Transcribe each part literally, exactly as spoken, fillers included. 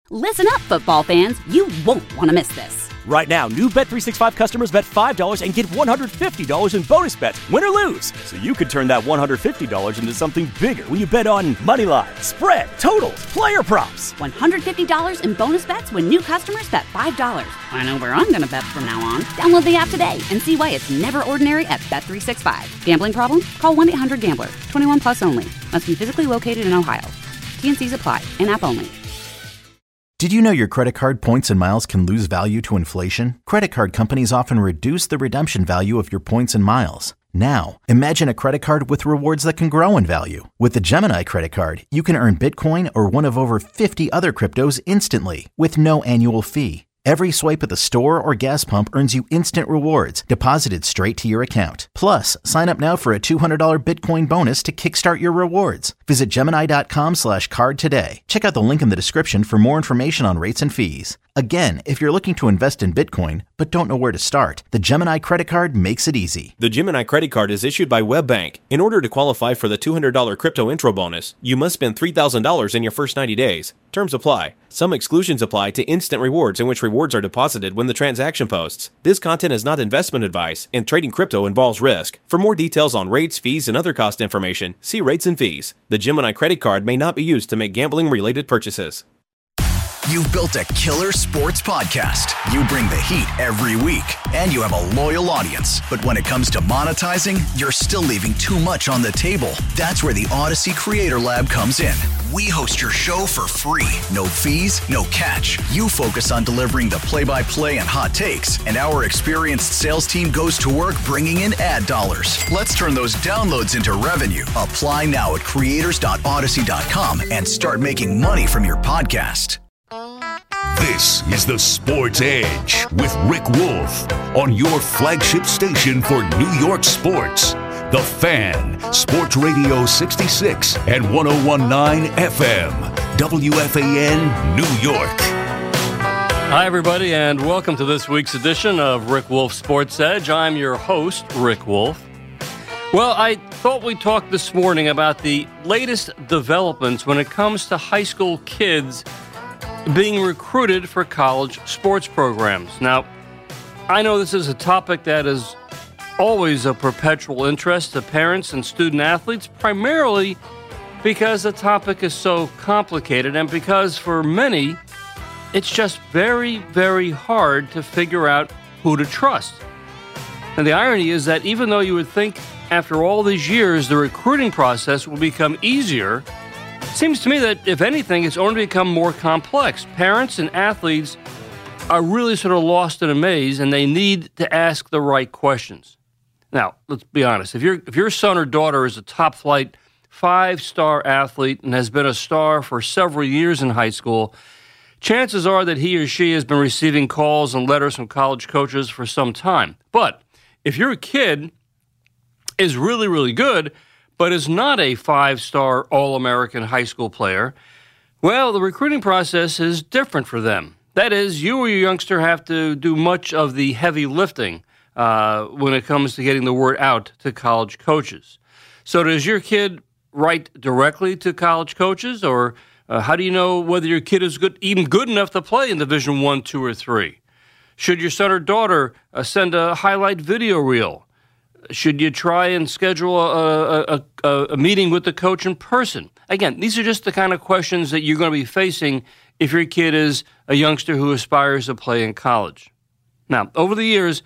Listen up, football fans. You won't want to miss this. Right now, new Bet three sixty-five customers bet five dollars and get one hundred fifty dollars in bonus bets, win or lose. So you could turn that one hundred fifty dollars into something bigger when you bet on money line, spread, totals, player props. one hundred fifty dollars in bonus bets when new customers bet five dollars. I know where I'm going to bet from now on. Download the app today and see why it's never ordinary at Bet three sixty-five. Gambling problem? Call one eight hundred gambler. twenty-one plus only. Must be physically located in Ohio. T and C's apply. In-app only. Did you know your credit card points and miles can lose value to inflation? Credit card companies often reduce the redemption value of your points and miles. Now, imagine a credit card with rewards that can grow in value. With the Gemini Credit Card, you can earn Bitcoin or one of over fifty other cryptos instantly with no annual fee. Every swipe at the store or gas pump earns you instant rewards deposited straight to your account. Plus, sign up now for a two hundred dollars Bitcoin bonus to kickstart your rewards. Visit Gemini.com slash card today. Check out the link in the description for more information on rates and fees. Again, if you're looking to invest in Bitcoin but don't know where to start, the Gemini Credit Card makes it easy. The Gemini Credit Card is issued by WebBank. In order to qualify for the two hundred dollars crypto intro bonus, you must spend three thousand dollars in your first ninety days. Terms apply. Some exclusions apply to instant rewards, in which rewards are deposited when the transaction posts. This content is not investment advice, and trading crypto involves risk. For more details on rates, fees, and other cost information, see rates and fees. The Gemini Credit Card may not be used to make gambling-related purchases. You've built a killer sports podcast. You bring the heat every week, and you have a loyal audience. But when it comes to monetizing, you're still leaving too much on the table. That's where the Odyssey Creator Lab comes in. We host your show for free. No fees, no catch. You focus on delivering the play-by-play and hot takes, and our experienced sales team goes to work bringing in ad dollars. Let's turn those downloads into revenue. Apply now at creators dot odyssey dot com and start making money from your podcast. This is the Sports Edge with Rick Wolf on your flagship station for New York sports. The Fan, Sports Radio sixty-six and one oh one point nine F M, W F A N, New York. Hi, everybody, and welcome to this week's edition of Rick Wolf Sports Edge. I'm your host, Rick Wolf. Well, I thought we'd talk this morning about the latest developments when it comes to high school kids being recruited for college sports programs. Now, I know this is a topic that is always of perpetual interest to parents and student athletes, primarily because the topic is so complicated and because for many, it's just very, very hard to figure out who to trust. And the irony is that even though you would think after all these years the recruiting process will become easier, seems to me that, if anything, it's only become more complex. Parents and athletes are really sort of lost in a maze, and they need to ask the right questions. Now, let's be honest. If, you if your son or daughter is a top-flight, five-star athlete and has been a star for several years in high school, chances are that he or she has been receiving calls and letters from college coaches for some time. But if your kid is really, really good, but is not a five-star All-American high school player, well, the recruiting process is different for them. That is, you or your youngster have to do much of the heavy lifting uh, when it comes to getting the word out to college coaches. So does your kid write directly to college coaches, or uh, how do you know whether your kid is good, even good enough to play in Division One, Two, or Three? Should your son or daughter uh, send a highlight video reel? Should you try and schedule a, a, a, a meeting with the coach in person? Again, these are just the kind of questions that you're going to be facing if your kid is a youngster who aspires to play in college. Now, over the years,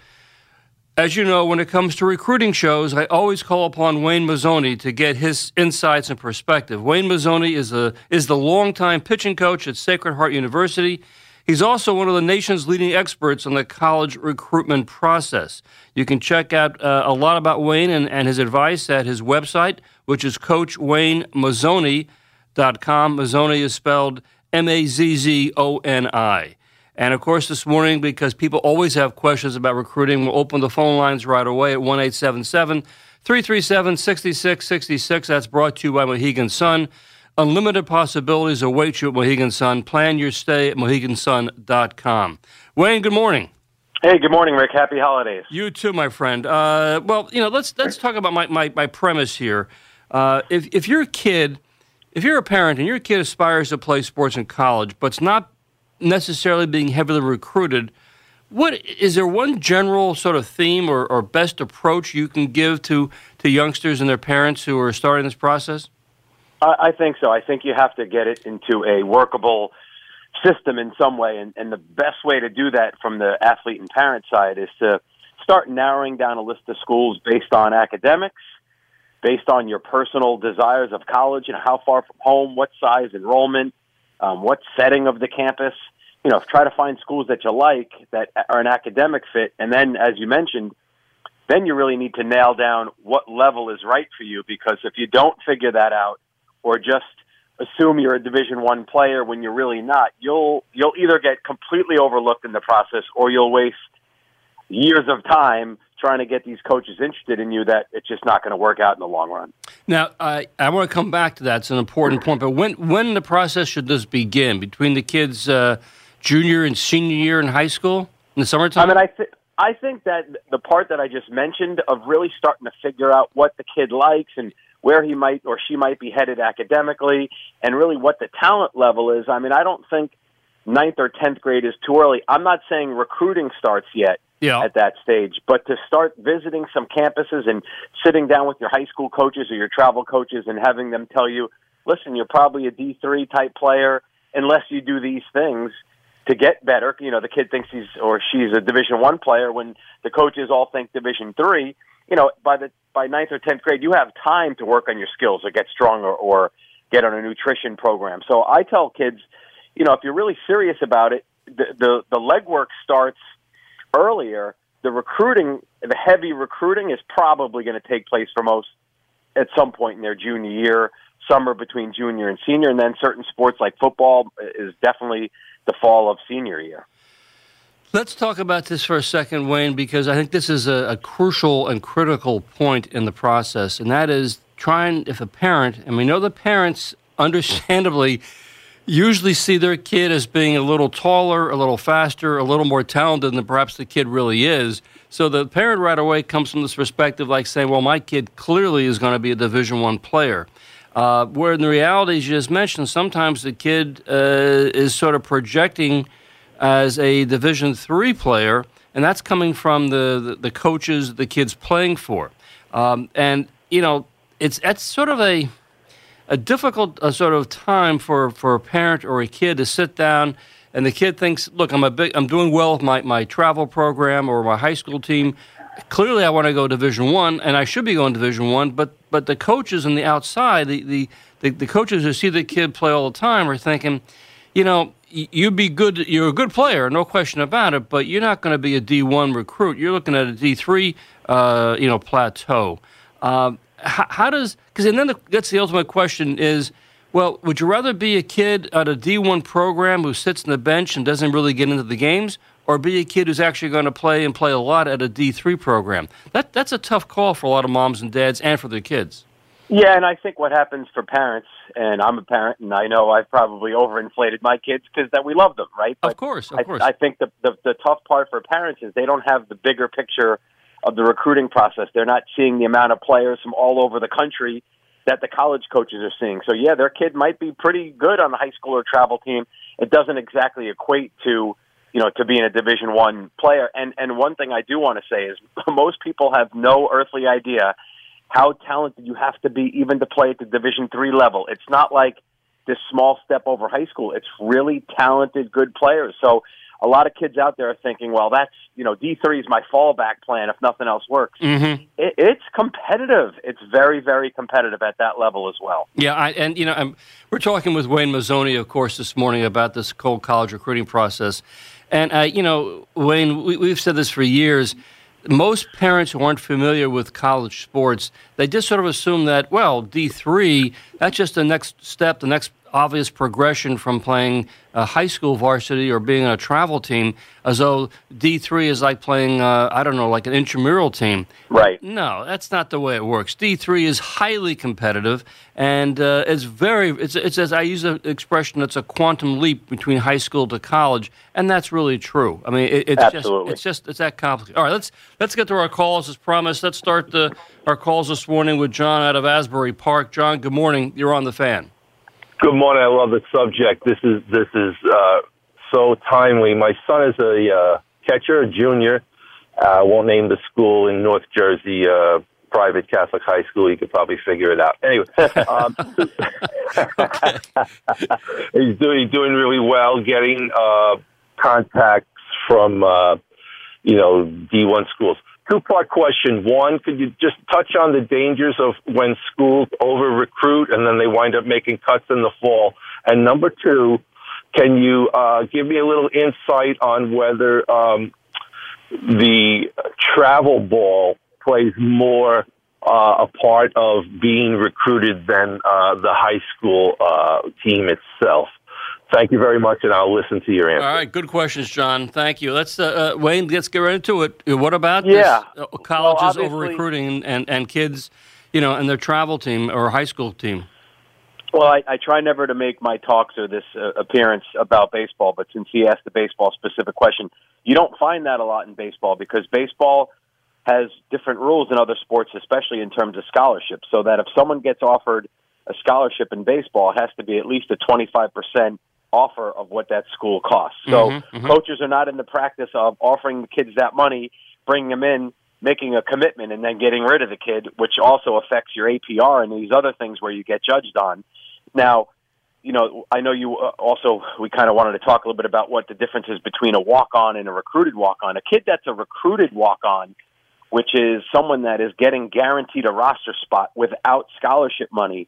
as you know, when it comes to recruiting shows, I always call upon Wayne Mazzoni to get his insights and perspective. Wayne Mazzoni is, a, is the longtime pitching coach at Sacred Heart University. He's also one of the nation's leading experts on the college recruitment process. You can check out uh, a lot about Wayne and, and his advice at his website, which is coach wayne mazzoni dot com. Mazzoni is spelled M A Z Z O N I. And, of course, this morning, because people always have questions about recruiting, we'll open the phone lines right away at one eight seven seven, three three seven, six six six six. That's brought to you by Mohegan Sun. Unlimited possibilities await you at Mohegan Sun. Plan your stay at mohegan sun dot com. Wayne, good morning. Hey, good morning, Rick. Happy holidays. You too, my friend. Uh, well, you know, let's let's talk about my, my, my premise here. Uh, if if you're a kid, if you're a parent and your kid aspires to play sports in college, but's not necessarily being heavily recruited, what is there one general sort of theme or, or best approach you can give to, to youngsters and their parents who are starting this process? I, I think so. I think you have to get it into a workable system in some way, and, and the best way to do that from the athlete and parent side is to start narrowing down a list of schools based on academics, based on your personal desires of college, and how far from home, what size enrollment, um, what setting of the campus. You know, try to find schools that you like that are an academic fit. And then, as you mentioned, then you really need to nail down what level is right for you, because if you don't figure that out or just assume you're a Division One player when you're really not, you'll you'll either get completely overlooked in the process or you'll waste years of time trying to get these coaches interested in you that it's just not going to work out in the long run. Now, I, I want to come back to that. It's an important point. But when when in the process should this begin? Between the kids' uh, junior and senior year in high school in the summertime? I mean, I, th- I think that the part that I just mentioned of really starting to figure out what the kid likes and where he might or she might be headed academically and really what the talent level is. I mean, I don't think ninth or tenth grade is too early. I'm not saying recruiting starts yet. Yeah. At that stage, but to start visiting some campuses and sitting down with your high school coaches or your travel coaches and having them tell you, listen, you're probably a D three type player unless you do these things to get better. You know, the kid thinks he's or she's a Division One player when the coaches all think Division Three. You know, by the by ninth or tenth grade, you have time to work on your skills or get stronger or get on a nutrition program. So I tell kids, you know, if you're really serious about it, the the, the legwork starts earlier. The recruiting, the heavy recruiting is probably going to take place for most at some point in their junior year, summer between junior and senior, and then certain sports like football is definitely the fall of senior year. Let's talk about this for a second, Wayne, because I think this is a, a crucial and critical point in the process, and that is trying, if a parent, and we know the parents understandably usually see their kid as being a little taller, a little faster, a little more talented than perhaps the kid really is. So the parent right away comes from this perspective like saying, well, my kid clearly is going to be a Division One player. Uh, where in the reality, as you just mentioned, sometimes the kid uh, is sort of projecting as a Division Three player, and that's coming from the, the, the coaches the kid's playing for. Um, and, you know, it's that's sort of a... a difficult uh, sort of time for, for a parent or a kid to sit down, and the kid thinks, look, I'm a big, I'm doing well with my, my travel program or my high school team. Clearly I want to go Division One, and I should be going Division One, but but the coaches on the outside, the, the, the, the coaches who see the kid play all the time are thinking, you know, you'd be good, you're a good player, no question about it, but you're not going to be a D one recruit. You're looking at a D three, uh, you know, plateau. Uh, How, how does, because and then the, that's the ultimate question is, well, would you rather be a kid at a D one program who sits on the bench and doesn't really get into the games, or be a kid who's actually going to play and play a lot at a D three program? That That's a tough call for a lot of moms and dads and for their kids. Yeah, and I think what happens for parents, and I'm a parent, and I know I've probably overinflated my kids because that we love them, right? But of course, of I, course. I think the, the the tough part for parents is they don't have the bigger picture of the recruiting process. They're not seeing the amount of players from all over the country that the college coaches are seeing. So, yeah, their kid might be pretty good on the high school or travel team. It doesn't exactly equate to, you know, to being a Division One player. And and one thing I do want to say is most people have no earthly idea how talented you have to be even to play at the Division Three level. It's not like this small step over high school. It's really talented, good players. So a lot of kids out there are thinking, well, that's, you know, D three is my fallback plan if nothing else works. Mm-hmm. It, it's competitive. It's very, very competitive at that level as well. Yeah, I, and, you know, I'm, we're talking with Wayne Mazzoni, of course, this morning about this cold college recruiting process. And, uh, you know, Wayne, we, we've said this for years. Most parents who aren't familiar with college sports, they just sort of assume that, well, D three, that's just the next step, the next obvious progression from playing a high school varsity or being on a travel team, as though D three is like playing, uh, I don't know, like an intramural team. Right. No, that's not the way it works. D three is highly competitive, and uh, it's very, it's, it's, as I use the expression, it's a quantum leap between high school to college, and that's really true. I mean, it, it's Absolutely. just, it's just, it's that complicated. All right, let's, let's get to our calls as promised. Let's start the, our calls this morning with John out of Asbury Park. John, good morning. You're on the Fan. Good morning. I love the subject. This is this is uh, so timely. My son is a uh, catcher, a junior. I uh, won't name the school in North Jersey, uh, private Catholic high school. You could probably figure it out. Anyway, um, he's doing he's doing really well, getting uh, contacts from uh, you know D one schools. Two-part question. One, could you just touch on the dangers of when schools over-recruit and then they wind up making cuts in the fall? And number two, can you uh, give me a little insight on whether um, the travel ball plays more uh, a part of being recruited than uh, the high school uh, team itself? Thank you very much, and I'll listen to your answer. All right, good questions, John. Thank you. Let's uh, uh, Wayne, let's get right into it. What about yeah. this, uh, colleges well, over recruiting and, and kids, you know, and their travel team or high school team? Well, I, I try never to make my talks or this uh, appearance about baseball, but since he asked the baseball-specific question, you don't find that a lot in baseball because baseball has different rules than other sports, especially in terms of scholarships, so that if someone gets offered a scholarship in baseball, it has to be at least a twenty-five percent offer of what that school costs. So mm-hmm, mm-hmm. coaches are not in the practice of offering the kids that money, bringing them in, making a commitment, and then getting rid of the kid, which also affects your A P R and these other things where you get judged on. Now, you know, I know you uh, also, we kind of wanted to talk a little bit about what the difference is between a walk-on and a recruited walk-on. A kid that's a recruited walk-on, which is someone that is getting guaranteed a roster spot without scholarship money,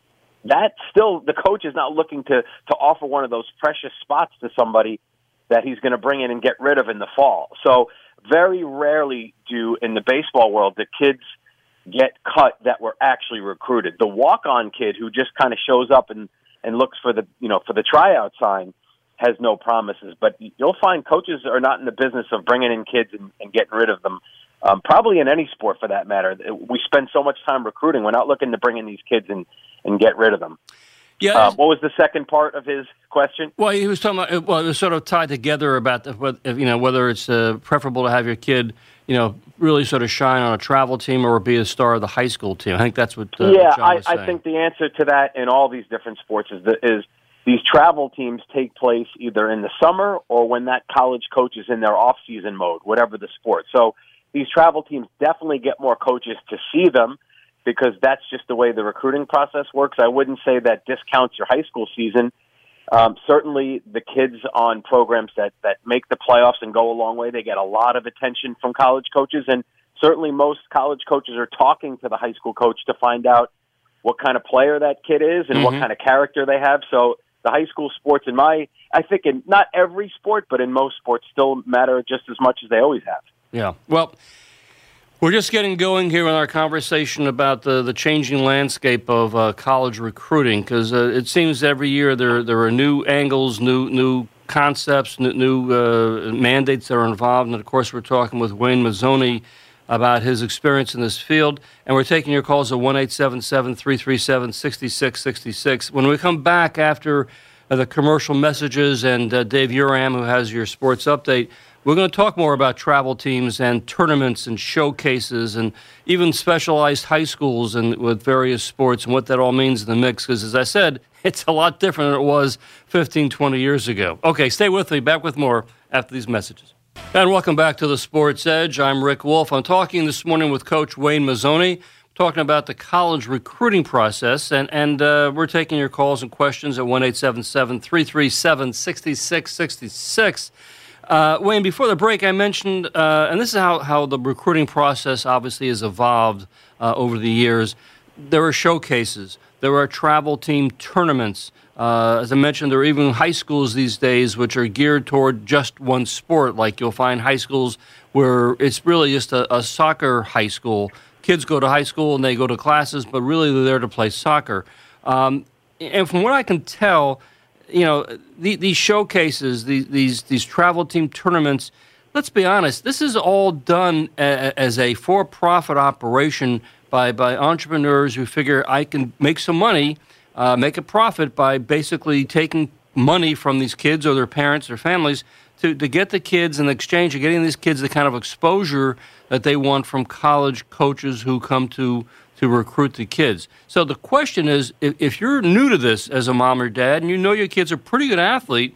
that still, the coach is not looking to, to offer one of those precious spots to somebody that he's going to bring in and get rid of in the fall. So very rarely do, in the baseball world, the kids get cut that were actually recruited. The walk-on kid who just kind of shows up and, and looks for the, you know, for the tryout sign has no promises. But you'll find coaches are not in the business of bringing in kids and, and getting rid of them. Um, probably in any sport, for that matter. We spend so much time recruiting. We're not looking to bring in these kids and, and get rid of them. Yeah. Uh, what was the second part of his question? Well, he was talking about, well, it was sort of tied together about, the, you know, whether it's uh, preferable to have your kid, you know, really sort of shine on a travel team or be a star of the high school team. I think that's what uh, yeah, John was I, saying. I think the answer to that in all these different sports is, the, is these travel teams take place either in the summer or when that college coach is in their off-season mode, whatever the sport. So these travel teams definitely get more coaches to see them because that's just the way the recruiting process works. I wouldn't say that discounts your high school season. Um, certainly the kids on programs that, that make the playoffs and go a long way, they get a lot of attention from college coaches. And certainly most college coaches are talking to the high school coach to find out what kind of player that kid is and mm-hmm. what kind of character they have. So the high school sports, in my, I think in not every sport, but in most sports still matter just as much as they always have. Yeah. Well, we're just getting going here in our conversation about the, the changing landscape of uh, college recruiting because uh, it seems every year there there are new angles, new new concepts, new, new uh, mandates that are involved. And, of course, we're talking with Wayne Mazzoni about his experience in this field. And we're taking your calls at one eight seven seven, three three seven, six six six six. When we come back after uh, the commercial messages and uh, Dave Uram, who has your sports update, we're going to talk more about travel teams and tournaments and showcases and even specialized high schools and with various sports and what that all means in the mix. Because, as I said, it's a lot different than it was fifteen, twenty years ago. Okay, stay with me. Back with more after these messages. And welcome back to the Sports Edge. I'm Rick Wolf. I'm talking this morning with Coach Wayne Mazzoni, talking about the college recruiting process. And, and uh, we're taking your calls and questions at one eight seven seven, three three seven, six six six six. Uh, Wayne, before the break, I mentioned, uh, and this is how, how the recruiting process obviously has evolved uh, over the years. There are showcases. There are travel team tournaments. Uh, as I mentioned, there are even high schools these days which are geared toward just one sport. Like you'll find high schools where it's really just a, a soccer high school. Kids go to high school and they go to classes, but really they're there to play soccer. Um, and from what I can tell, you know, the, these showcases, these, these these travel team tournaments, let's be honest, this is all done a, as a for-profit operation by, by entrepreneurs who figure I can make some money, uh, make a profit by basically taking money from these kids or their parents or families to, to get the kids in exchange of getting these kids the kind of exposure that they want from college coaches who come to to recruit the kids. So the question is, if, if you're new to this as a mom or dad and you know your kid's a pretty good athlete,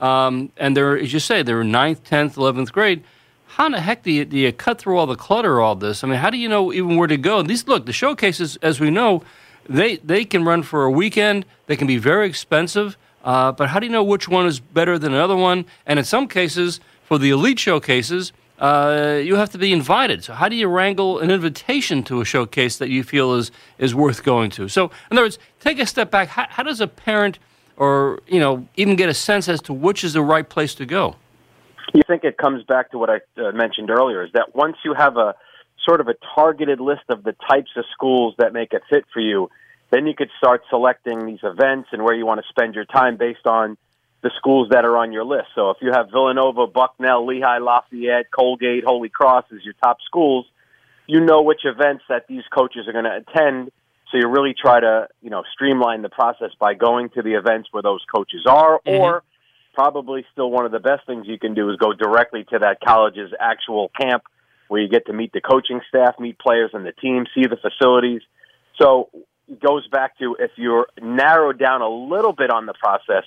um, and they're, as you say, they're ninth, tenth, eleventh grade. How in the heck do you, do you cut through all the clutter, all this? I mean, how do you know even where to go? These look, the showcases, as we know, they they can run for a weekend. They can be very expensive. Uh, but how do you know which one is better than another one? And in some cases, for the elite showcases, uh, you have to be invited. So how do you wrangle an invitation to a showcase that you feel is is worth going to? So, in other words, take a step back. How, how does a parent, or you know, even get a sense as to which is the right place to go? You think it comes back to what I uh, mentioned earlier, is that once you have a sort of a targeted list of the types of schools that make it fit for you, then you could start selecting these events and where you want to spend your time based on the schools that are on your list. So if you have Villanova, Bucknell, Lehigh, Lafayette, Colgate, Holy Cross as your top schools, you know which events that these coaches are going to attend. So you really try to, you know, streamline the process by going to the events where those coaches are, mm-hmm. or probably still one of the best things you can do is go directly to that college's actual camp where you get to meet the coaching staff, meet players and the team, see the facilities. So it goes back to, if you're narrowed down a little bit on the process,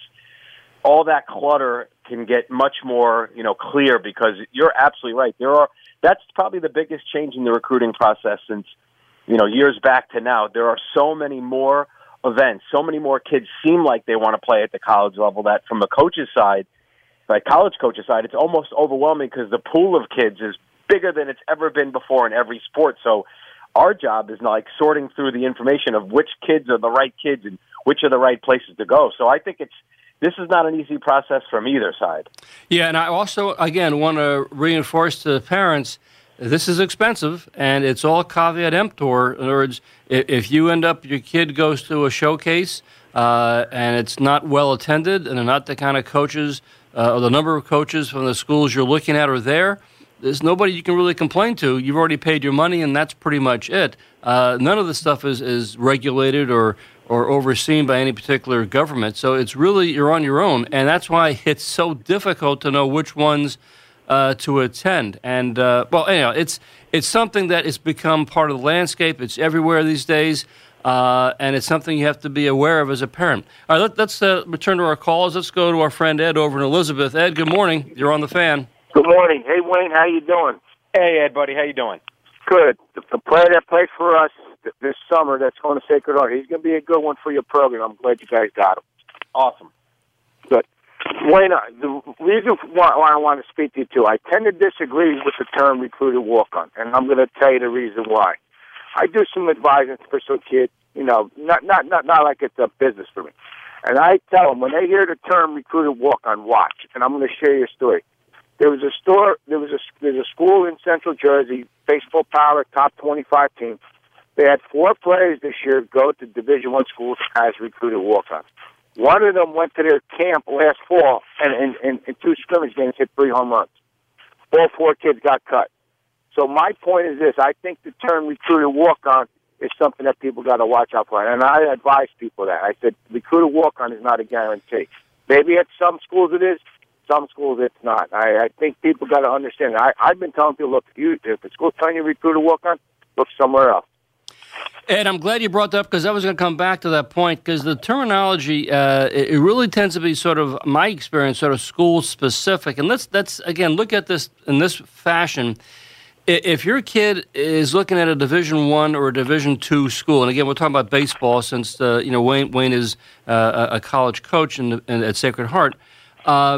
all that clutter can get much more, you know, clear, because you're absolutely right. There are, that's probably the biggest change in the recruiting process since, you know, years back to now. There are so many more events, so many more kids seem like they want to play at the college level, that from the coach's side, like college coach's side, it's almost overwhelming because the pool of kids is bigger than it's ever been before in every sport. So our job is like sorting through the information of which kids are the right kids and which are the right places to go. So I think it's, this is not an easy process from either side. Yeah, and I also, again, want to reinforce to parents, this is expensive, and it's all caveat emptor. In other words, if you end up, your kid goes to a showcase, uh, and it's not well attended, and they're not the kind of coaches, uh, or the number of coaches from the schools you're looking at are there, there's nobody you can really complain to. You've already paid your money, and that's pretty much it. Uh, none of the stuff is, is regulated or, or overseen by any particular government, so it's really, you're on your own, and that's why it's so difficult to know which ones Uh, to attend. And, uh, well, anyhow, it's it's something that has become part of the landscape. It's everywhere these days, uh, and it's something you have to be aware of as a parent. All right, let, let's uh, return to our calls. Let's go to our friend Ed over in Elizabeth. Ed, good morning. You're on the Fan. Good morning. Hey, Wayne, how you doing? Hey, Ed, buddy, how you doing? Good. The, the player that plays for us th- this summer that's going to Sacred Heart, he's going to be a good one for your program. I'm glad you guys got him. Awesome. Good. Wayne, the reason why I want to speak to you, too, I tend to disagree with the term recruited walk-on, and I'm going to tell you the reason why. I do some advising for some kids, you know, not not not, not like it's a business for me. And I tell them, when they hear the term recruited walk-on, watch, and I'm going to share your story. There was a store, there was a, there's a school in Central Jersey, baseball power, top twenty-five team. They had four players this year go to Division One schools as recruited walk-ons. One of them went to their camp last fall, and in, in, in two scrimmage games hit three home runs. All four kids got cut. So my point is this. I think the term recruited walk-on is something that people got to watch out for. And I advise people that. I said recruited walk-on is not a guarantee. Maybe at some schools it is. Some schools it's not. I, I think people got to understand. I, I've been telling people, look, if, you, if the school's telling you recruited walk-on, look somewhere else. Ed, I'm glad you brought that up, because I was going to come back to that point, because the terminology, uh, it, it really tends to be sort of, my experience, sort of school-specific. And let's, let's, again, look at this in this fashion. If your kid is looking at a Division One or a Division Two school, and again, we're talking about baseball since, uh, you know, Wayne, Wayne is uh, a college coach in, in, at Sacred Heart. Uh,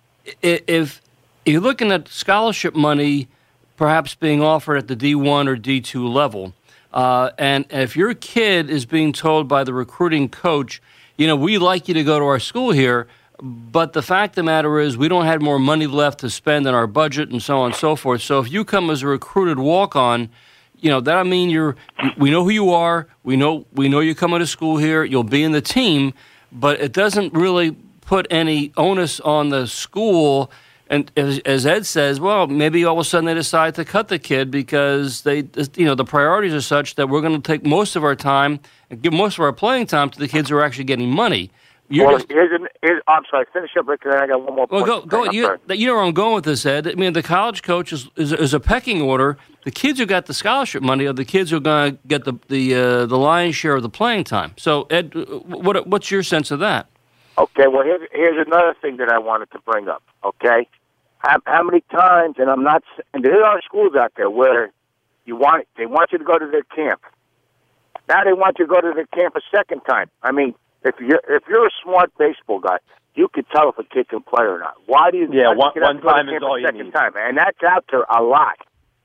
if you're looking at scholarship money perhaps being offered at the D one or D two level, Uh, and if your kid is being told by the recruiting coach, you know, we like you to go to our school here, but the fact of the matter is we don't have more money left to spend in our budget and so on and so forth. So if you come as a recruited walk-on, you know, that I mean you're, we know who you are, we know we know you're coming to school here, you'll be in the team, but it doesn't really put any onus on the school. And as, as Ed says, well, maybe all of a sudden they decide to cut the kid because they, you know, the priorities are such that we're going to take most of our time and give most of our playing time to the kids who are actually getting money. You're well, just, here's an, here's, I'm sorry, finish up, Rick, and then I got one more well, point. go, go. You, you know where I'm going with this, Ed. I mean, the college coach is, is, is a pecking order. The kids who got the scholarship money are the kids who are going to get the the uh, the lion's share of the playing time. So, Ed, what what's your sense of that? Okay, well, here's, here's another thing that I wanted to bring up, okay? How, how many times, and I'm not, and there are schools out there where you want, they want you to go to their camp. Now they want you to go to their camp a second time. I mean, if you're, if you're a smart baseball guy, you can tell if a kid can play or not. Why do you? Yeah, one, one time is all you need. Time? And that's out there a lot.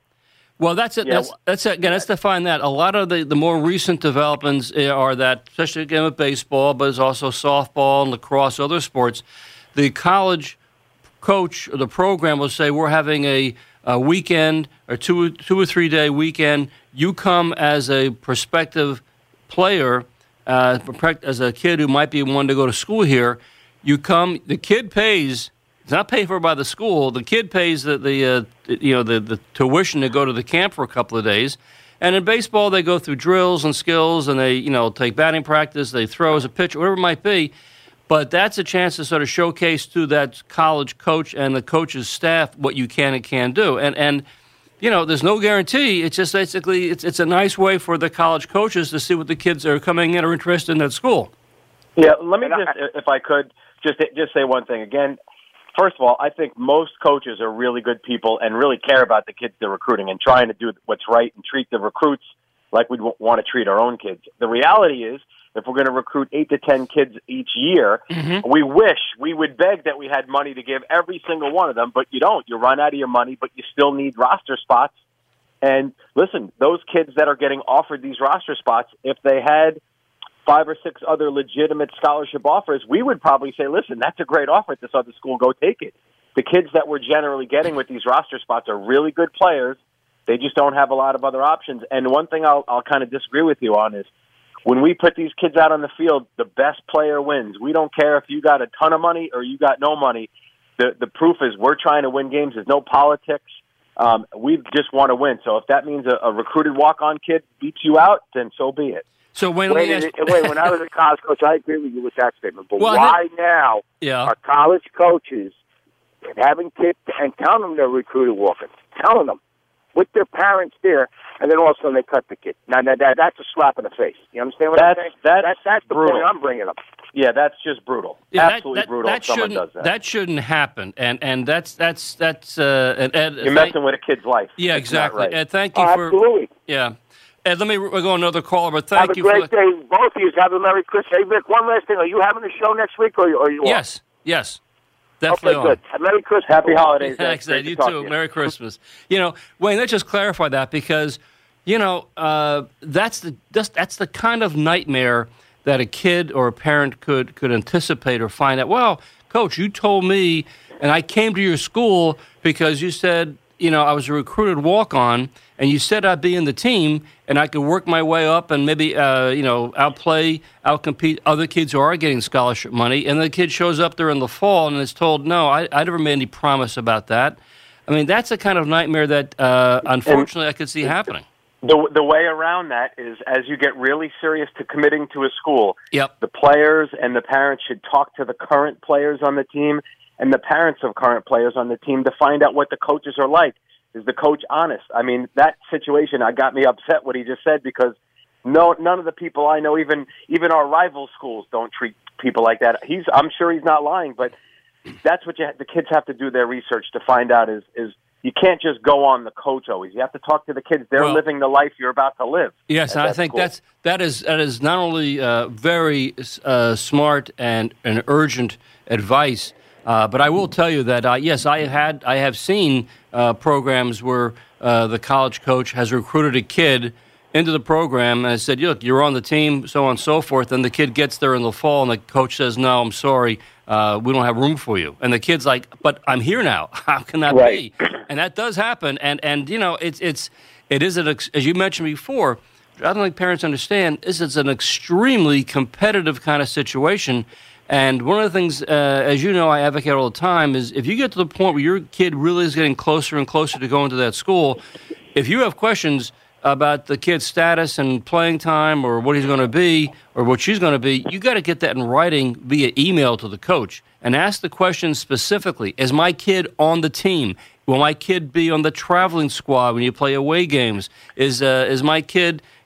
Well, that's it. Yes. That's, that's it. Again, let's define that. A lot of the, the more recent developments are that, especially again with baseball, but it's also softball and lacrosse, other sports. The college coach or the program will say, we're having a, a weekend or two, two or three day weekend. You come as a prospective player, uh, as a kid who might be one to go to school here. You come, the kid pays. It's not paid for by the school. The kid pays the, the uh, you know the, the tuition to go to the camp for a couple of days. And in baseball, they go through drills and skills, and they you know take batting practice. They throw as a pitcher, whatever it might be. But that's a chance to sort of showcase to that college coach and the coach's staff what you can and can't do. And and you know, there's no guarantee. It's just basically it's it's a nice way for the college coaches to see what the kids are coming in or interested in that school. Yeah, let me just, if I could, just just say one thing again. First of all, I think most coaches are really good people and really care about the kids they're recruiting and trying to do what's right and treat the recruits like we'd w- want to treat our own kids. The reality is, if we're going to recruit eight to ten kids each year, mm-hmm. we wish, we would beg that we had money to give every single one of them, but you don't. You run out of your money, but you still need roster spots. And listen, those kids that are getting offered these roster spots, if they had five or six other legitimate scholarship offers, we would probably say, listen, that's a great offer at this other school, go take it. The kids that we're generally getting with these roster spots are really good players. They just don't have a lot of other options. And one thing I'll, I'll kind of disagree with you on is when we put these kids out on the field, the best player wins. We don't care if you got a ton of money or you got no money. The, the proof is we're trying to win games. There's no politics. Um, we just want to win. So if that means a, a recruited walk-on kid beats you out, then so be it. So when wait, we ask- wait, when I was a college coach, I agree with you with that statement. But well, why that, now yeah. are college coaches having kids and telling them they're recruited walk-ons, telling them with their parents there, and then all of a sudden they cut the kid? Now, that, that, that's a slap in the face. You understand what that's, I'm saying? That's, that's, that's the brutal. point I'm bringing up. Yeah, that's just brutal. Yeah, Absolutely that, that, brutal that if someone shouldn't, does that. That shouldn't happen. And and that's that's that's uh, and Ed, You're thank, messing with a kid's life. Yeah, It's exactly. not right. Ed, thank you oh, for absolutely. Yeah. Ed, let me we'll go another caller, but thank have you a great for the, day. Both of you have a Merry Christmas. Hey, Rick, one last thing. Are you having a show next week, or, or are you Yes, off? yes. Definitely okay, good. on. Merry Christmas. Happy holidays. Thanks, Ed. Ed. You to too. You. Merry Christmas. You know, Wayne, let's just clarify that because, you know, uh, that's the just, that's the kind of nightmare that a kid or a parent could could anticipate or find out. Well, Coach, you told me, and I came to your school because you said, you know, I was a recruited walk-on, and you said I'd be in the team, and I could work my way up and maybe, uh, you know, outplay, outcompete other kids who are getting scholarship money. And the kid shows up there in the fall and is told, no, I, I never made any promise about that. I mean, that's the kind of nightmare that, uh, unfortunately, I could see happening. The the way around that is as you get really serious to committing to a school, yep. the players and the parents should talk to the current players on the team and the parents of current players on the team to find out what the coaches are like. Is the coach honest? I mean, that situation I got me upset what he just said because no, none of the people I know, even even our rival schools, don't treat people like that. He's I'm sure he's not lying, but that's what you have, the kids have to do their research to find out is is. You can't just go on the coach always. You have to talk to the kids. They're well, living the life you're about to live. Yes, and I think school. that's that is that is not only uh, very uh, smart and, and urgent advice, uh, but I will tell you that uh, yes, I had I have seen uh, programs where uh, the college coach has recruited a kid into the program and said, "Look, you're on the team, so on and so forth." And the kid gets there in the fall, and the coach says, "No, I'm sorry, uh, we don't have room for you." And the kid's like, "But I'm here now. How can that right. be?" And that does happen. And and you know, it's it's it is an as you mentioned before. I don't think parents understand this is an extremely competitive kind of situation. And one of the things, uh, as you know, I advocate all the time is if you get to the point where your kid really is getting closer and closer to going to that school, if you have questions about the kid's status and playing time or what he's going to be or what she's going to be, you got to get that in writing via email to the coach and ask the question specifically. Is my kid on the team? Will my kid be on the traveling squad when you play away games? Is uh, is my kid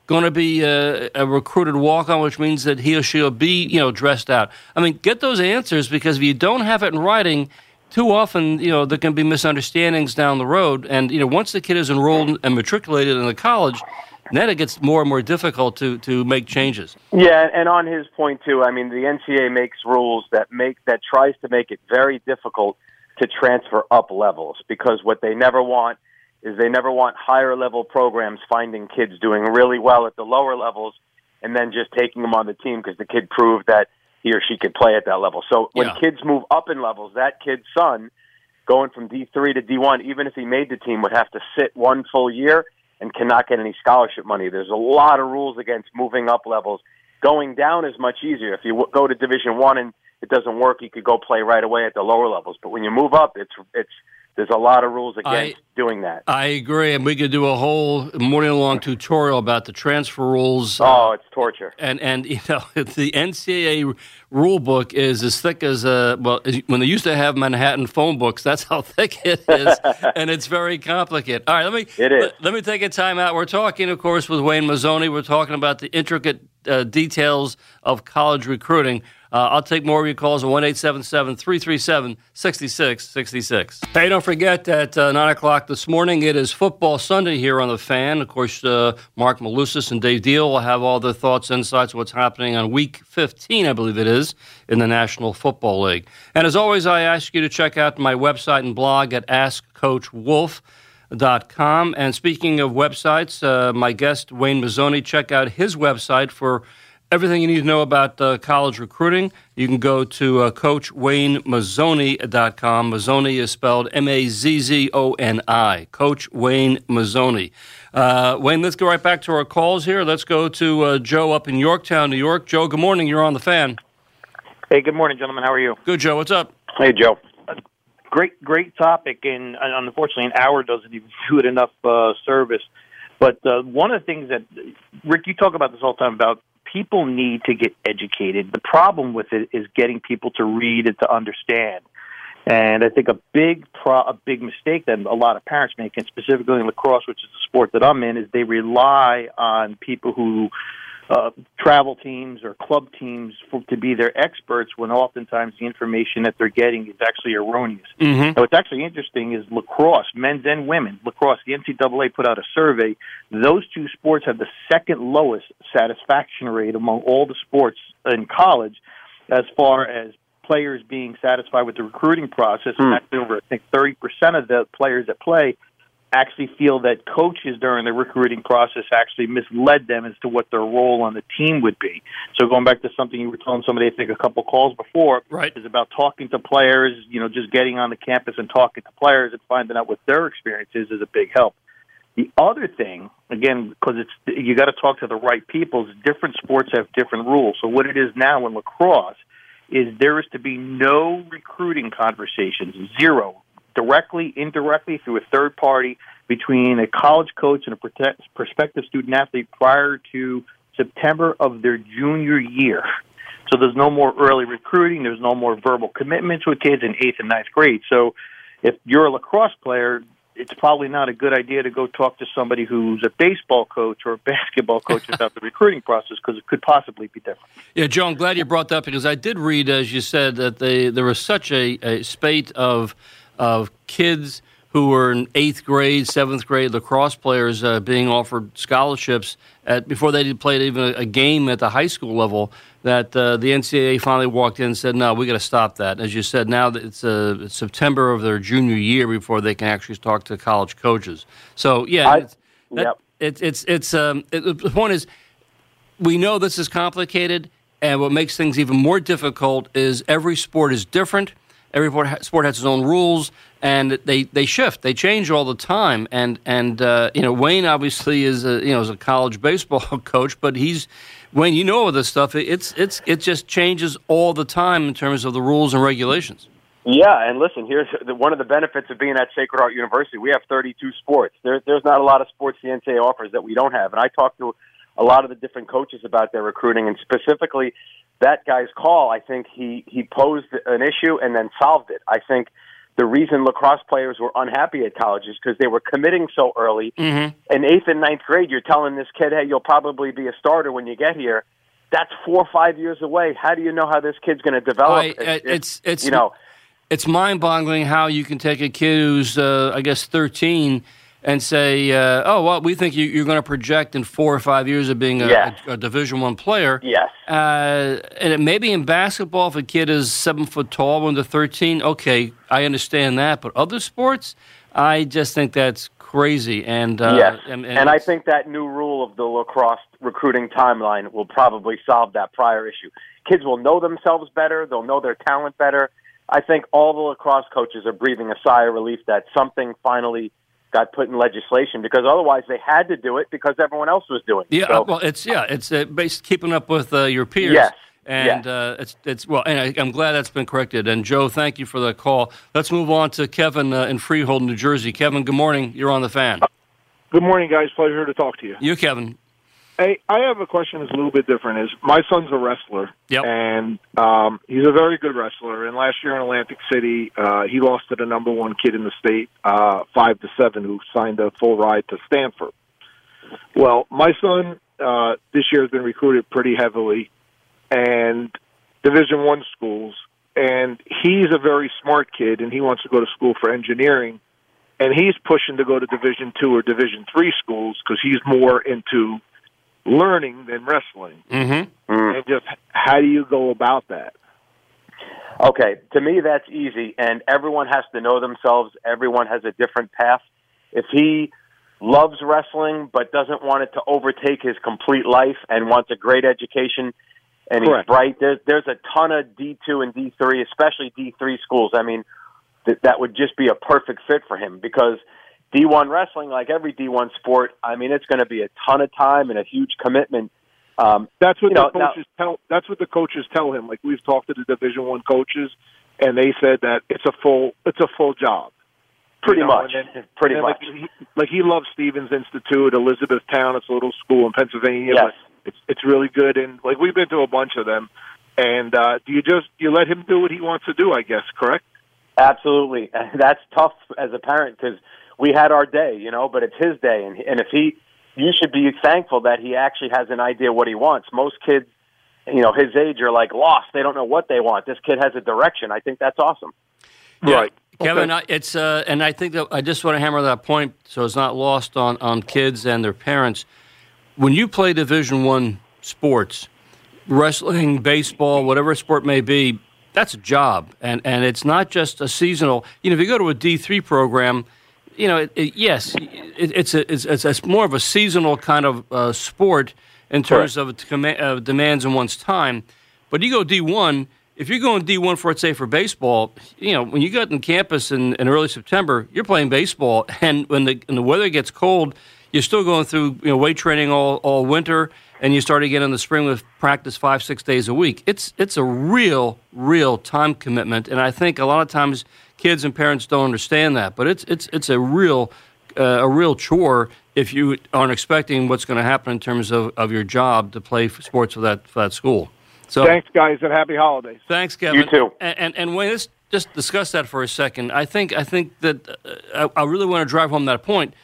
going to be uh, a recruited walk-on, which means that he or she will be, you know, dressed out? I mean, get those answers, because if you don't have it in writing, too often, you know, there can be misunderstandings down the road. And, you know, once the kid is enrolled and matriculated in the college, then it gets more and more difficult to, to make changes. Yeah, and on his point, too, I mean, the N C double A makes rules that make that tries to make it very difficult to transfer up levels, because what they never want is they never want higher-level programs finding kids doing really well at the lower levels and then just taking them on the team because the kid proved that he or she could play at that level. So when yeah. kids move up in levels, that kid's son, going from D three to D one, even if he made the team, would have to sit one full year and cannot get any scholarship money. There's a lot of rules against moving up levels. Going down is much easier. If you w- go to Division One and it doesn't work, you could go play right away at the lower levels. But when you move up, it's it's there's a lot of rules against I, doing that. I agree, and we could do a whole morning-long tutorial about the transfer rules. Oh, it's torture. And, and you know, the N C double A rule book is as thick as, uh, well, when they used to have Manhattan phone books, that's how thick it is, and it's very complicated. All right, let me, it is. Let, let me take a time out. We're talking, of course, with Wayne Mazzoni. We're talking about the intricate uh, details of college recruiting. Uh, I'll take more of your calls at one eight seven seven, three three seven, six six six six. Hey, don't forget at uh, nine o'clock this morning, it is Football Sunday here on The Fan. Of course, uh, Mark Malusis and Dave Deal will have all their thoughts, insights, what's happening on Week fifteen, I believe it is, in the National Football League. And as always, I ask you to check out my website and blog at ask coach wolf dot com. And speaking of websites, uh, my guest, Wayne Mazzoni, check out his website for everything you need to know about uh, college recruiting. You can go to uh, coach wayne mazzoni dot com. Mazzoni is spelled M A Z Z O N I. Coach Wayne Mazzoni. Uh, Wayne, let's go right back to our calls here. Let's go to uh, Joe up in Yorktown, New York. Joe, good morning. You're on The Fan. Hey, good morning, gentlemen. How are you? Good, Joe. What's up? Hey, Joe. Great, great topic, and unfortunately, an hour doesn't even do it enough uh, service. But uh, one of the things that, Rick, you talk about this all the time about people need to get educated. The problem with it is getting people to read and to understand. And I think a big pro- a big mistake that a lot of parents make, and specifically in lacrosse, which is the sport that I'm in, is they rely on people who uh, travel teams or club teams for, to be their experts, when oftentimes the information that they're getting is actually erroneous. Mm-hmm. Now, what's actually interesting is lacrosse, men's and women's lacrosse. The N C double A put out a survey. Those two sports have the second lowest satisfaction rate among all the sports in college, as far as players being satisfied with the recruiting process. Hmm. And actually, over I think thirty percent of the players that play actually feel that coaches during the recruiting process actually misled them as to what their role on the team would be. So going back to something you were telling somebody, I think a couple calls before, right, is about talking to players, you know, just getting on the campus and talking to players and finding out what their experience is is a big help. The other thing, again, because it's you got to talk to the right people, is different sports have different rules. So what it is now in lacrosse is there is to be no recruiting conversations, zero, directly, indirectly, through a third party, between a college coach and a protect, prospective student-athlete prior to September of their junior year. So there's no more early recruiting. There's no more verbal commitments with kids in eighth and ninth grade. So if you're a lacrosse player, it's probably not a good idea to go talk to somebody who's a baseball coach or a basketball coach about the recruiting process, because it could possibly be different. Yeah, Joe, I'm glad you brought that up, because I did read, as you said, that they, there was such a, a spate of of kids who were in eighth grade, seventh grade lacrosse players uh, being offered scholarships at, before they had played even a, a game at the high school level, that uh, the N C double A finally walked in and said, no, we got to stop that. As you said, now that it's, uh, it's September of their junior year before they can actually talk to college coaches. So, yeah, I, it's, that, yep. it's, it's, it's, um, it, the point is, we know this is complicated, and what makes things even more difficult is every sport is different. Every sport has its own rules, and they, they shift, they change all the time. And and uh, you know, Wayne obviously is a, you know is a college baseball coach, but he's Wayne. You know all this stuff. It's it's it just changes all the time in terms of the rules and regulations. Yeah, and listen, here's the, one of the benefits of being at Sacred Heart University. We have thirty-two sports. There, there's not a lot of sports the N C double A offers that we don't have. And I talked to a lot of the different coaches about their recruiting, and specifically that guy's call, I think he, he posed an issue and then solved it. I think the reason lacrosse players were unhappy at college is because they were committing so early. Mm-hmm. In eighth and ninth grade, you're telling this kid, hey, you'll probably be a starter when you get here. That's four or five years away. How do you know how this kid's going to develop? I, it's, it's, it's, you know, it's mind-boggling how you can take a kid who's, uh, I guess, thirteen and say, uh, oh, well, we think you, you're going to project in four or five years of being a, yes. a, a Division One player. Yes. Uh, and it, maybe in basketball, if a kid is seven foot tall when they're thirteen, okay, I understand that. But other sports, I just think that's crazy. And uh, yes. and, and, and I think that new rule of the lacrosse recruiting timeline will probably solve that prior issue. Kids will know themselves better. They'll know their talent better. I think all the lacrosse coaches are breathing a sigh of relief that something finally got put in legislation, because otherwise they had to do it because everyone else was doing it. Yeah, so, well, it's yeah, it's uh, based keeping up with uh, your peers. Yes, and yes. Uh, it's it's well, and I, I'm glad that's been corrected. And Joe, thank you for the call. Let's move on to Kevin uh, in Freehold, New Jersey. Kevin, good morning. You're on the Fan. Good morning, guys. Pleasure to talk to you. You, Kevin. Hey, I have a question that's a little bit different. Is my son's a wrestler, yep. and um, he's a very good wrestler. And last year in Atlantic City, uh, he lost to the number one kid in the state, uh, five to seven, who signed a full ride to Stanford. Well, my son uh, this year has been recruited pretty heavily, and Division One schools. And he's a very smart kid, and he wants to go to school for engineering. And he's pushing to go to Division Two or Division Three schools because he's more into learning than wrestling. Mm-hmm. Mm. And just how do you go about that? Okay, to me that's easy, and everyone has to know themselves. Everyone has a different path. If he loves wrestling but doesn't want it to overtake his complete life and wants a great education and Correct. he's bright, there's, there's a ton of D two and D three, especially D three schools. I mean, th- that would just be a perfect fit for him, because D one wrestling, like every D one sport, I mean, it's going to be a ton of time and a huge commitment. Um, that's what you the know, coaches now, tell. That's what the coaches tell him. Like, we've talked to the Division One coaches, and they said that it's a full, it's a full job. Pretty you know? much. And then, pretty and much. Like he, like he loves Stevens Institute, Elizabethtown. It's a little school in Pennsylvania. Yes. But it's it's really good, and like we've been to a bunch of them. And uh, do you just you let him do what he wants to do? I guess, correct? Absolutely. That's tough as a parent, because we had our day, you know, but it's his day. And, and if he, you should be thankful that he actually has an idea what he wants. Most kids, you know, his age are like lost. They don't know what they want. This kid has a direction. I think that's awesome. Yeah. Right. Kevin, okay. I, it's uh, and I think that I just want to hammer that point so it's not lost on, on kids and their parents. When you play Division One sports, wrestling, baseball, whatever sport may be, that's a job, and and it's not just a seasonal. You know, if you go to a D three program, you know, it, it, yes, it, it's, a, it's it's it's more of a seasonal kind of uh, sport in terms of comm- uh, demands in one's time. But you go D one, if you're going D one for, let's say, for baseball, you know, when you get on campus in, in early September, you're playing baseball, and when the when the weather gets cold, you're still going through you know weight training all, all winter, and you start again in the spring with practice five, six days a week. It's it's a real, real time commitment, and I think a lot of times kids and parents don't understand that. But it's it's it's a real uh, a real chore if you aren't expecting what's going to happen in terms of, of your job to play sports for that for that school. So thanks, guys, and happy holidays. Thanks, Kevin. You too. And and, and when let's just discuss that for a second. I think I think that uh, I, I really want to drive home that point.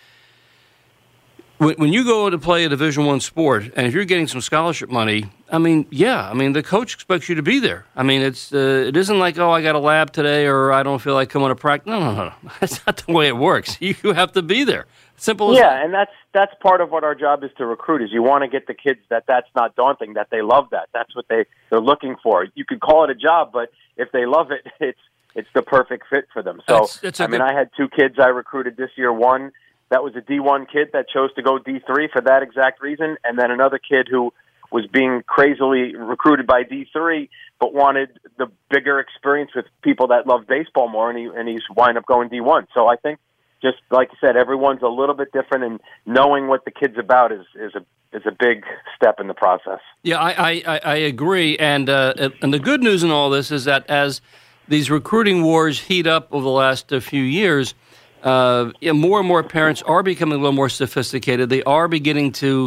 When you go to play a Division One sport, and if you're getting some scholarship money, I mean, yeah, I mean, the coach expects you to be there. I mean, it's uh, it isn't like, oh, I got a lab today, or I don't feel like coming to practice. No, no, no, that's not the way it works. You have to be there. Simple as yeah, that. and that's that's part of what our job is to recruit. Is you want to get the kids that that's not daunting, that they love that. That's what they they're looking for. You could call it a job, but if they love it, it's it's the perfect fit for them. So, It's- it's a I mean, good- I had two kids I recruited this year. One that was a D one kid that chose to go D three for that exact reason, and then another kid who was being crazily recruited by D three but wanted the bigger experience with people that love baseball more, and he and he's wind up going D one. So I think, just like you said, everyone's a little bit different, and knowing what the kid's about is, is a is a big step in the process. Yeah, I I, I agree, and uh, and the good news in all this is that as these recruiting wars heat up over the last uh, few years, Uh, yeah, more and more parents are becoming a little more sophisticated. They are beginning to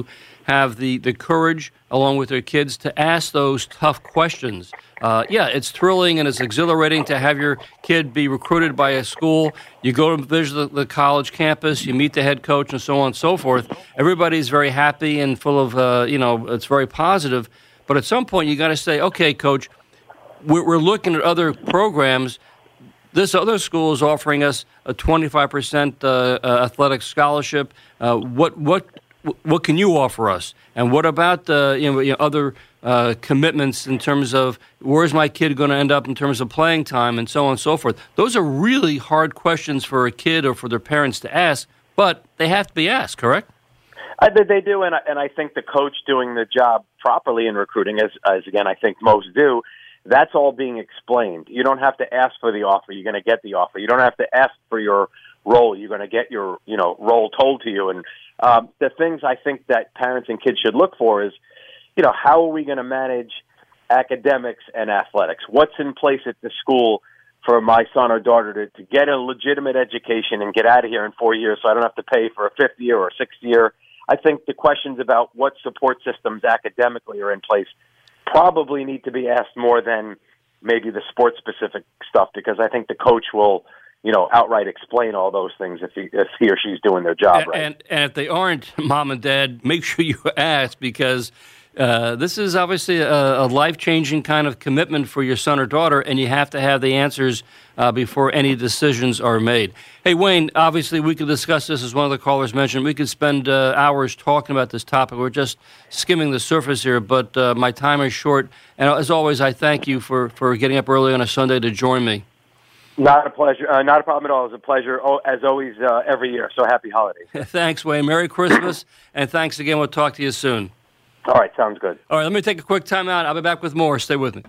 have the, the courage, along with their kids, to ask those tough questions. Uh, yeah, it's thrilling and it's exhilarating to have your kid be recruited by a school. You go to visit the, the college campus, you meet the head coach, and so on and so forth. Everybody's very happy and full of, uh, you know, it's very positive. But at some point, you got to say, okay, coach, we're, we're looking at other programs. This other school is offering us a twenty-five percent uh, uh, athletic scholarship. Uh, what what what can you offer us? And what about the you know, you know, other uh, commitments in terms of where's my kid going to end up in terms of playing time and so on and so forth? Those are really hard questions for a kid or for their parents to ask, but they have to be asked, correct? I think they do, and I, and I think the coach doing the job properly in recruiting, as, as again I think most do, that's all being explained. You don't have to ask for the offer. You're going to get the offer. You don't have to ask for your role. You're going to get your, you know, role told to you. And um, the things I think that parents and kids should look for is, you know, how are we going to manage academics and athletics? What's in place at the school for my son or daughter to, to get a legitimate education and get out of here in four years so I don't have to pay for a fifth year or a sixth year? I think the questions about what support systems academically are in place probably need to be asked more than maybe the sports-specific stuff, because I think the coach will, you know, outright explain all those things if he, if he or she's doing their job and, right. And, and if they aren't, Mom and Dad, make sure you ask, because uh, this is obviously a, a life-changing kind of commitment for your son or daughter, and you have to have the answers uh, before any decisions are made. Hey, Wayne, obviously we could discuss this, as one of the callers mentioned. We could spend uh, hours talking about this topic. We're just skimming the surface here, but uh, my time is short. And as always, I thank you for, for getting up early on a Sunday to join me. Not a pleasure. Uh, not a problem at all. It's a pleasure, oh, as always, uh, every year. So happy holidays. Thanks, Wayne. Merry Christmas, and thanks again. We'll talk to you soon. All right, sounds good. All right, let me take a quick time out. I'll be back with more. Stay with me.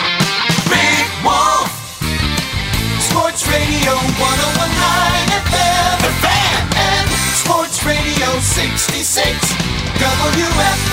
Rick Wolf, Sports Radio one oh one point nine F M, The Fan, and Sports Radio sixty-six, W F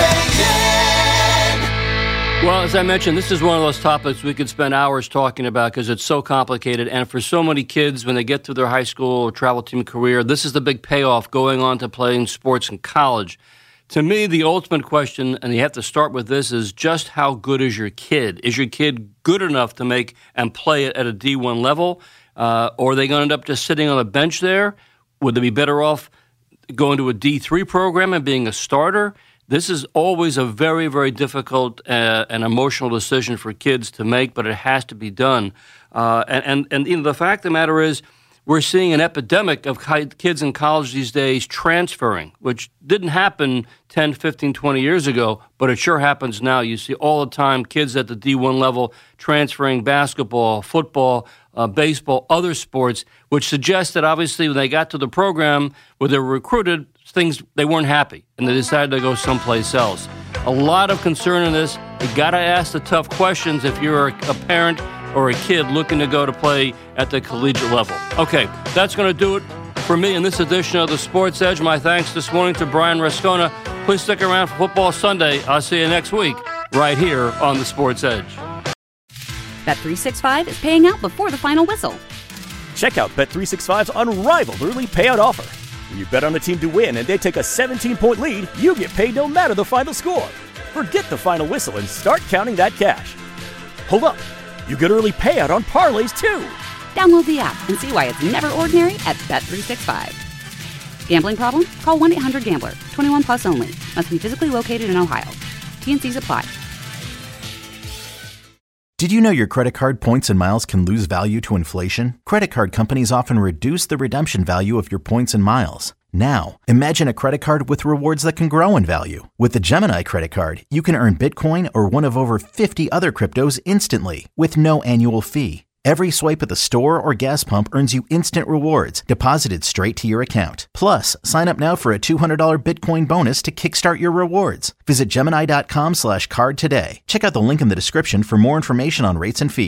A N. Well, as I mentioned, this is one of those topics we could spend hours talking about because it's so complicated. And for so many kids, when they get through their high school or travel team career, this is the big payoff, going on to playing sports in college. To me, the ultimate question, and you have to start with this, is just how good is your kid? Is your kid good enough to make and play it at a D one level? Uh, or are they going to end up just sitting on a bench there? Would they be better off going to a D three program and being a starter? This is always a very, very difficult uh, and emotional decision for kids to make, but it has to be done. Uh, and, and, and you know, the fact of the matter is, we're seeing an epidemic of kids in college these days transferring, which didn't happen ten, fifteen, twenty years ago, but it sure happens now. You see all the time kids at the D one level transferring basketball, football, uh, baseball, other sports, which suggests that obviously when they got to the program where they were recruited, things they weren't happy, and they decided to go someplace else. A lot of concern in this. You got to ask the tough questions if you're a, a parent or a kid looking to go to play at the collegiate level. Okay, that's going to do it for me in this edition of the Sports Edge. My thanks this morning to Brian Rascona. Please stick around for Football Sunday. I'll see you next week right here on the Sports Edge. Bet three sixty-five is paying out before the final whistle. Check out Bet three sixty-five's unrivaled early payout offer. When you bet on a team to win and they take a seventeen-point lead, you get paid no matter the final score. Forget the final whistle and start counting that cash. Hold up. You get early payout on parlays, too. Download the app and see why it's never ordinary at Bet three sixty-five. Gambling problem? Call one eight hundred gambler. twenty-one plus only. Must be physically located in Ohio. T and C's apply. Did you know your credit card points and miles can lose value to inflation? Credit card companies often reduce the redemption value of your points and miles. Now, imagine a credit card with rewards that can grow in value. With the Gemini credit card, you can earn Bitcoin or one of over fifty other cryptos instantly with no annual fee. Every swipe at the store or gas pump earns you instant rewards deposited straight to your account. Plus, sign up now for a two hundred dollars Bitcoin bonus to kickstart your rewards. Visit Gemini.com slash card today. Check out the link in the description for more information on rates and fees.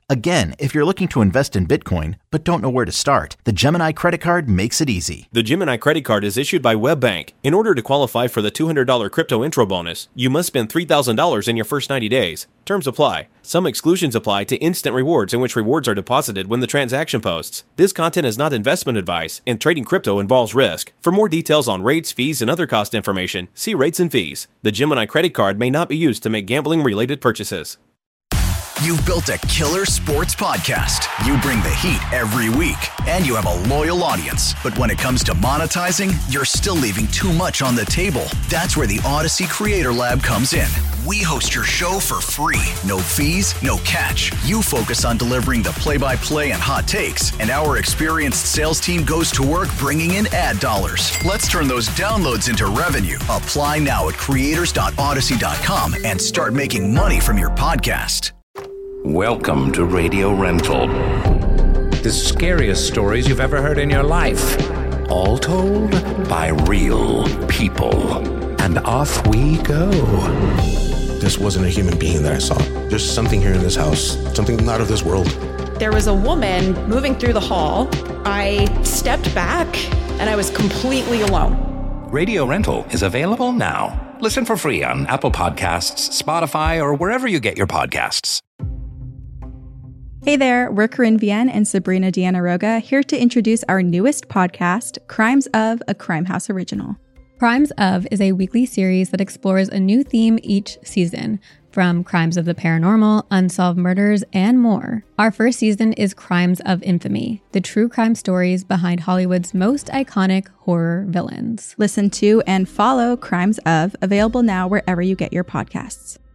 Again, if you're looking to invest in Bitcoin but don't know where to start, the Gemini credit card makes it easy. The Gemini credit card is issued by WebBank. In order to qualify for the two hundred dollars crypto intro bonus, you must spend three thousand dollars in your first ninety days. Terms apply. Some exclusions apply to instant rewards, in which rewards are deposited when the transaction posts. This content is not investment advice, and trading crypto involves risk. For more details on rates, fees, and other cost information, see rates and fees. The Gemini credit card may not be used to make gambling-related purchases. You've built a killer sports podcast. You bring the heat every week, and you have a loyal audience. But when it comes to monetizing, you're still leaving too much on the table. That's where the Odyssey Creator Lab comes in. We host your show for free. No fees, no catch. You focus on delivering the play-by-play and hot takes, and our experienced sales team goes to work bringing in ad dollars. Let's turn those downloads into revenue. Apply now at creators dot odyssey dot com and start making money from your podcast. Welcome to Radio Rental. The scariest stories you've ever heard in your life. All told by real people. And off we go. This wasn't a human being that I saw. There's something here in this house, something not of this world. There was a woman moving through the hall. I stepped back and I was completely alone. Radio Rental is available now. Listen for free on Apple Podcasts, Spotify, or wherever you get your podcasts. Hey there, we're Corinne Vienne and Sabrina Diana-Roga here to introduce our newest podcast, Crimes of, a Crime House original. Crimes of is a weekly series that explores a new theme each season, from crimes of the paranormal, unsolved murders, and more. Our first season is Crimes of Infamy, the true crime stories behind Hollywood's most iconic horror villains. Listen to and follow Crimes of, available now wherever you get your podcasts.